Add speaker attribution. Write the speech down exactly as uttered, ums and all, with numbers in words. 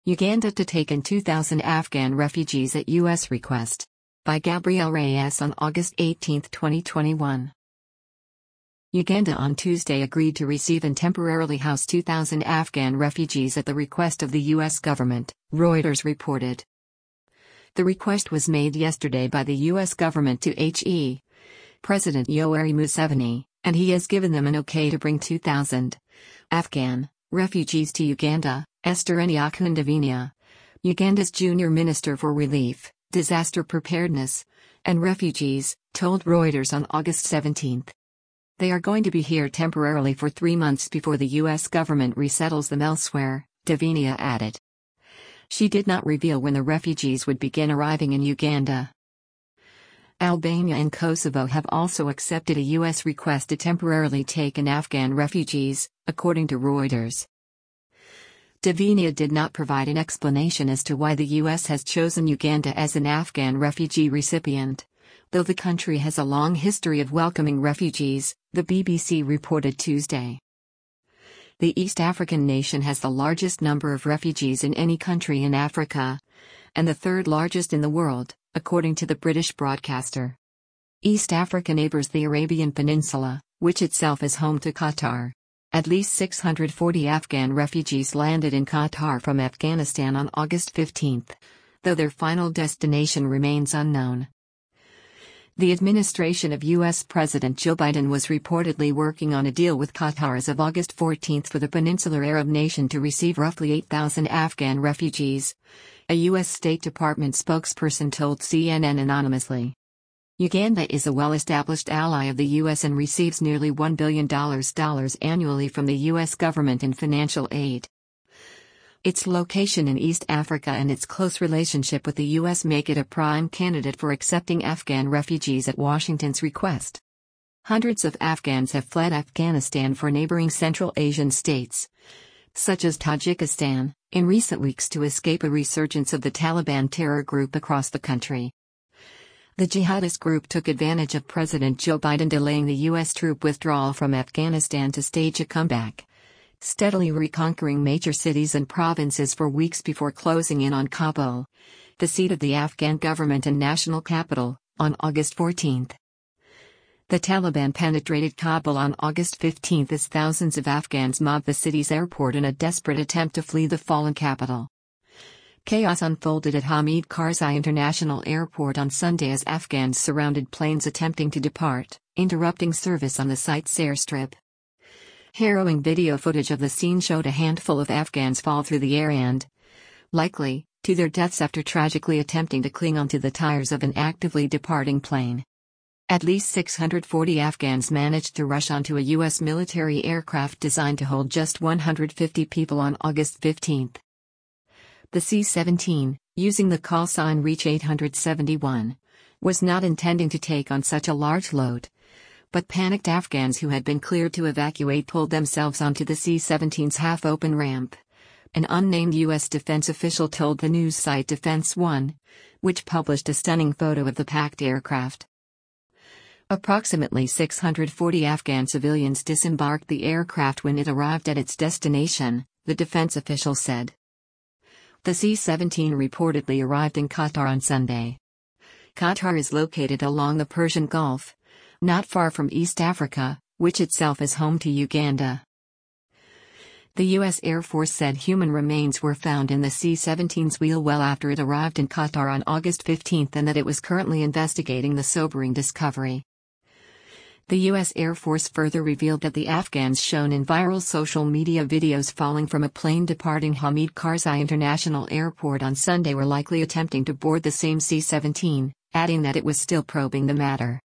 Speaker 1: Uganda to take in two thousand Afghan refugees at U S request. By Gabrielle Reyes on August eighteenth, twenty twenty-one. Uganda on Tuesday agreed to receive and temporarily house two thousand Afghan refugees at the request of the U S government, Reuters reported. The request was made yesterday by the U S government to H E President Yoweri Museveni, and he has given them an okay to bring two thousand Afghan refugees to Uganda. Esther Nyakundavinia, Uganda's junior minister for relief, disaster preparedness, and refugees, told Reuters on August seventeenth. They are going to be here temporarily for three months before the U S government resettles them elsewhere, Davinia added. She did not reveal when the refugees would begin arriving in Uganda. Albania and Kosovo have also accepted a U S request to temporarily take in Afghan refugees, according to Reuters. Davinia did not provide an explanation as to why the U S has chosen Uganda as an Afghan refugee recipient, though the country has a long history of welcoming refugees, the B B C reported Tuesday. The East African nation has the largest number of refugees in any country in Africa, and the third largest in the world, according to the British broadcaster. East Africa neighbors the Arabian Peninsula, which itself is home to Qatar. At least six hundred forty Afghan refugees landed in Qatar from Afghanistan on August fifteenth, though their final destination remains unknown. The administration of U S President Joe Biden was reportedly working on a deal with Qatar as of August fourteenth for the peninsular Arab nation to receive roughly eight thousand Afghan refugees, a U S State Department spokesperson told C N N anonymously. Uganda is a well-established ally of the U S and receives nearly one billion dollars annually from the U S government in financial aid. Its location in East Africa and its close relationship with the U S make it a prime candidate for accepting Afghan refugees at Washington's request. Hundreds of Afghans have fled Afghanistan for neighboring Central Asian states, such as Tajikistan, in recent weeks to escape a resurgence of the Taliban terror group across the country. The jihadist group took advantage of President Joe Biden delaying the U S troop withdrawal from Afghanistan to stage a comeback, steadily reconquering major cities and provinces for weeks before closing in on Kabul, the seat of the Afghan government and national capital, on August fourteenth. The Taliban penetrated Kabul on August fifteenth as thousands of Afghans mobbed the city's airport in a desperate attempt to flee the fallen capital. Chaos unfolded at Hamid Karzai International Airport on Sunday as Afghans surrounded planes attempting to depart, interrupting service on the site's airstrip. Harrowing video footage of the scene showed a handful of Afghans fall through the air and, likely, to their deaths after tragically attempting to cling onto the tires of an actively departing plane. At least six hundred forty Afghans managed to rush onto a U S military aircraft designed to hold just one hundred fifty people on August fifteenth. The C seventeen, using the call sign Reach eight seventy-one, was not intending to take on such a large load, but panicked Afghans who had been cleared to evacuate pulled themselves onto the C seventeen's half-open ramp, an unnamed U S defense official told the news site Defense One, which published a stunning photo of the packed aircraft. Approximately six hundred forty Afghan civilians disembarked the aircraft when it arrived at its destination, the defense official said. The C seventeen reportedly arrived in Qatar on Sunday. Qatar is located along the Persian Gulf, not far from East Africa, which itself is home to Uganda. The U S Air Force said human remains were found in the C seventeen's wheel well after it arrived in Qatar on August fifteenth and that it was currently investigating the sobering discovery. The U S Air Force further revealed that the Afghans shown in viral social media videos falling from a plane departing Hamid Karzai International Airport on Sunday were likely attempting to board the same C seventeen, adding that it was still probing the matter.